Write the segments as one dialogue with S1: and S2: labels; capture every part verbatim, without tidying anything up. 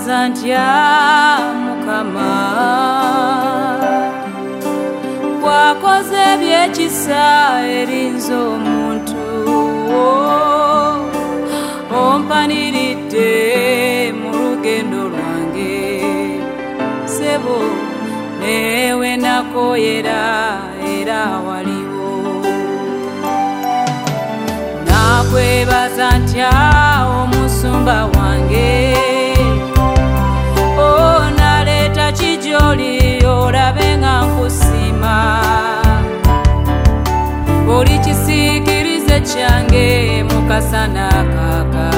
S1: Nkwebaza ntya Mukama, wakoze ebyekisa eri nze omuntu, ompaniridde mu lugendo lwange ssebo, newe nakoyera era waliwo. Nakwebaza ntya omusumba wange, onaleeta kijoli olabe nga nkusiima, oli kisiikirize kyange mukasana kaka,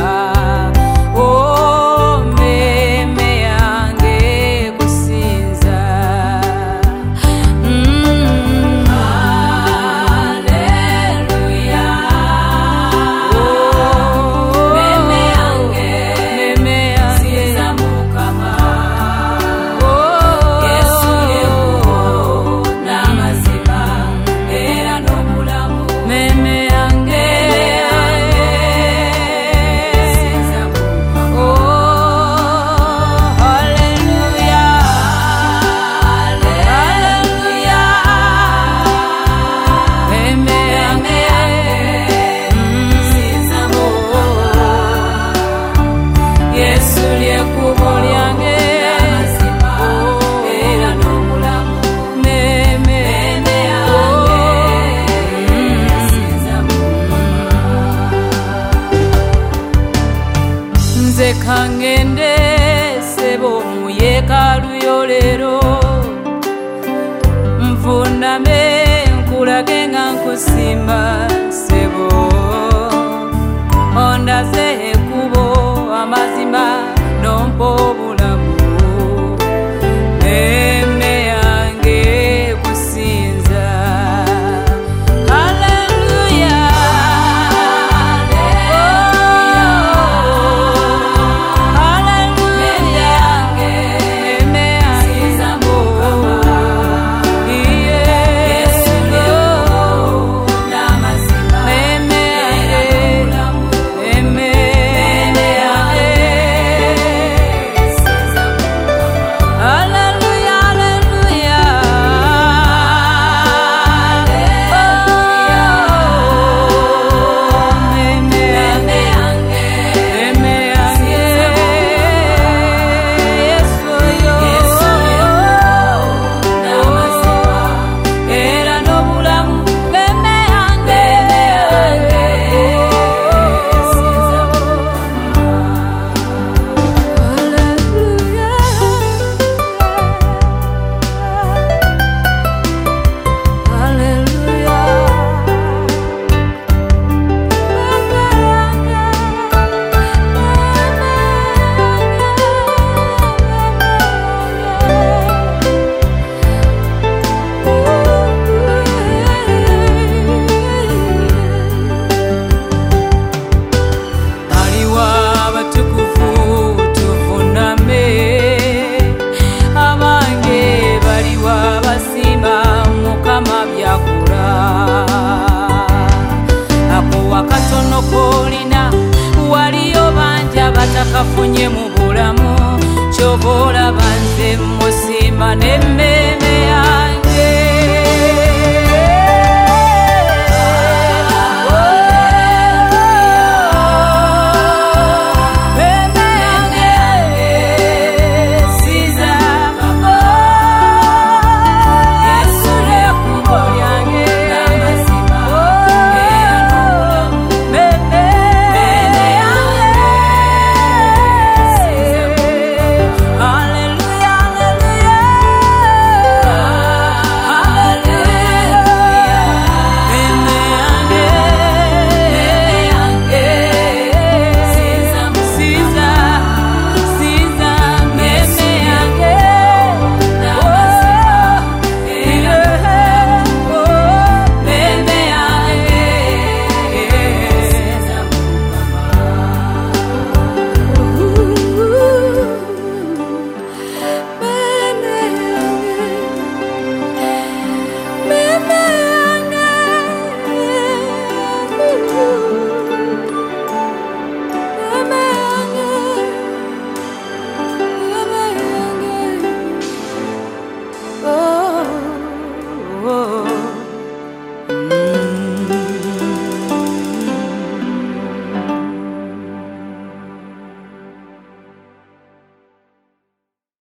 S1: oh mmeeme yange kusinza. Mm. Haleluya, oh mmeeme yange, mmeeme yange sinza Mukama, oh Yesu yekkubo n'amazima era n'obulamu, mmeeme yange sinza Mukama, oh haleluya, haleluya, mmeeme yange sinza Mukama, Yesu lyekkubo lyange era n'obulamu, mmeeme yange sinza Mukama. Nze kangende ssebo mu yeekaalu yo leero, nvuuname nkulage nga nkusiima ssebo, ondaze ekkubo amazima n'ompa obulamu, mmeeme yange kusinza. Haleluya, haleluya, mmeeme yange sinza Mukama, Yesu lyekkubo n'amazima, mmeeme yange mmeeme yange sinza Mukama. Haleluya, haleluya, oh mmeeme yange mmeeme yange Yesu oyo n'amazima era n'obulamu, mmeeme yange sinza Mukama. Haleluya, haleluya, aliwo abatukuvu tuvuuname, abange baliwo abasiima Mukama byakola, ako akatono koolina waliyo bangi abatakafunye mu bulamu, ky'oba olaba nze musiima n'emmere